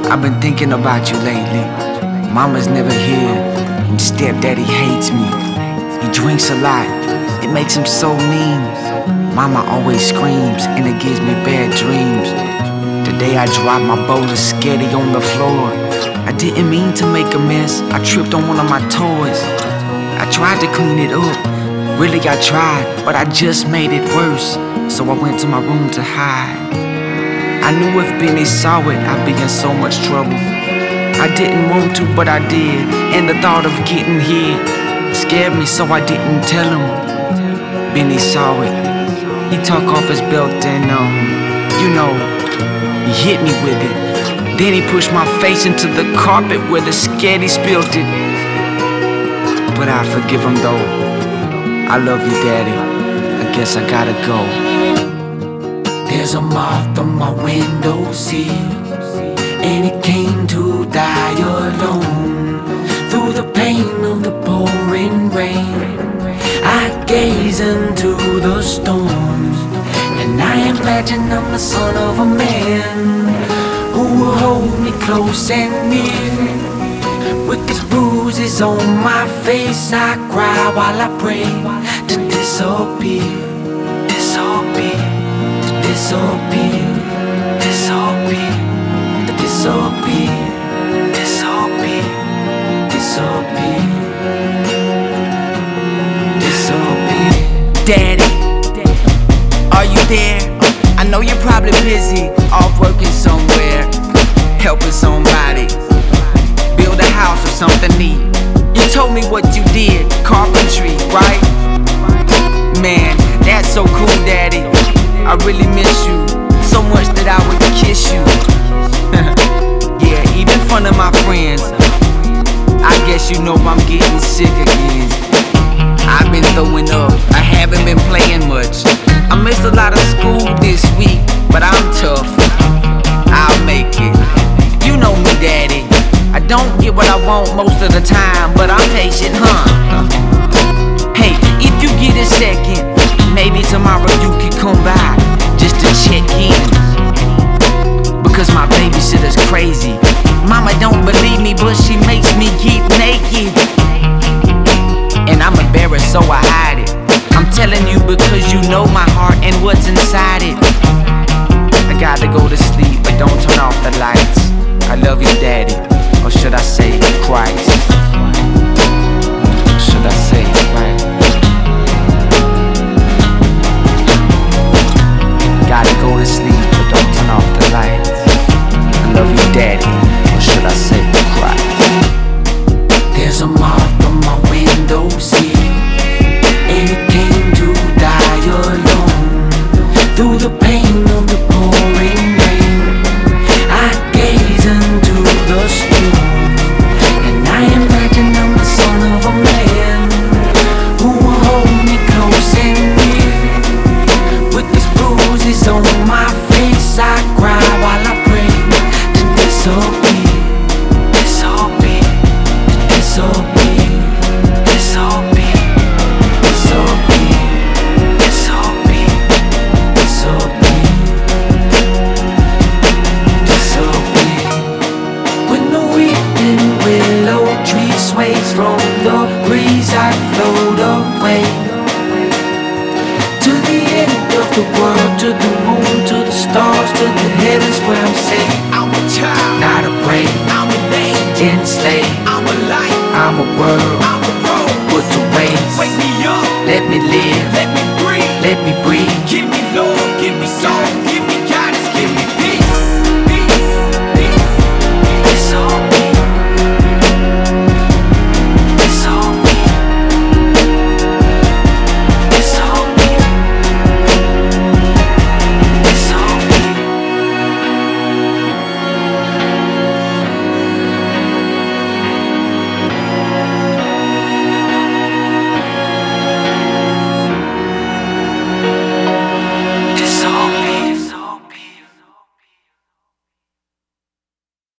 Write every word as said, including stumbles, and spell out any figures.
I've been thinking about you lately. Mama's never here, and stepdaddy hates me. He drinks a lot, it makes him so mean. Mama always screams, and it gives me bad dreams. The day I dropped my bowl of sketty on the floor, I didn't mean to make a mess, I tripped on one of my toys. I tried to clean it up, really I tried, but I just made it worse. So I went to my room to hide. I knew if Benny saw it, I'd be in so much trouble. I didn't want to, but I did, and the thought of getting hit scared me, so I didn't tell him. Benny saw it, he took off his belt and um, you know, he hit me with it. Then he pushed my face into the carpet where the sketty spilled it. But I forgive him though. I love you, Daddy. I guess I gotta go. There's a moth on my windowsill, and it came to die alone. Through the pain of the pouring rain, I gaze into the storm, and I imagine I'm the son of a man who will hold me close and near. With these bruises on my face, I cry while I pray to disappear, disappear, to disappear, disappear, to disappear, disappear, disappear, disappear. Daddy, are you there? I know you're probably busy, off working somewhere, helping somebody build a house or something neat. You told me what you did, carpentry, right? Man, that's so cool, Daddy. I really miss you so much that I would kiss you. Yeah, even in front of my friends, I guess you know I'm getting sick again. I've been throwing up, I haven't been playing much. I missed a lot of school this week, but I'm tough, I'll make it. You know me, Daddy, I don't get what I want most of the time, but I'm patient, huh? Hey, if you get a second, maybe tomorrow you could come by just to check in, because my babysitter's crazy. Mama don't believe me, but she makes me get naked, and I'm embarrassed so I hide it. I'm telling you because you know my heart and what's inside it. I gotta go to sleep, but don't turn off the lights. I love you, Daddy, or should I say Christ? Should I say Christ? Gotta go to sleep, but don't turn off the lights. I love you, Daddy, or should I say Christ? There's a moth on my windowsill, and it came to die alone. Through the pain of the pouring rain, I gaze into the storm, and I imagine I'm the son of a man who will hold me close and near. With these bruises on my face, I cry while I pray to disappear, disappear, disappear, disappear, disappear, disappear, disappear, disappear. When the weeping willow tree sways from the breeze, I float away to the end of the world, to the moon, to the stars, to the heavens where I'm safe. I'm a child, not a brave. I'm a name, enslaved. I'm a life. I'm a world.